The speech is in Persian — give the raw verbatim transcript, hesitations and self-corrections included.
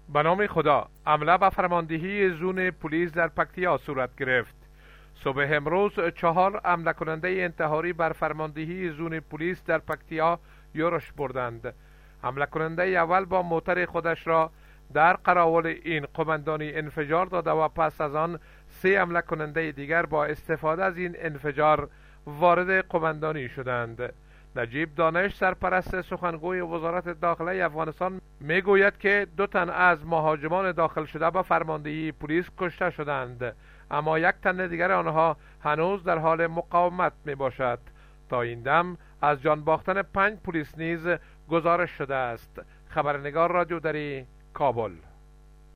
به نام خدا. حمله به فرماندهی زون پلیس در پکتیا صورت گرفت. صبح امروز چهار حمله کننده انتحاری بر فرماندهی زون پلیس در پکتیا یورش بردند. حمله کننده اول با موتر خودش را در قراول این قماندانی انفجار داده و پس از آن سه حمله کننده دیگر با استفاده از این انفجار وارد قماندانی شدند. نجیب دانش، سرپرست سخنگوی وزارت داخله افغانستان، میگوید که دو تن از مهاجمان داخل شده به فرماندهی پلیس کشته شدند، اما یک تن دیگر آنها هنوز در حال مقاومت می باشد. تا این دم از جان باختن پنج پلیس نیز گزارش شده است. خبرنگار رادیو دری، کابل.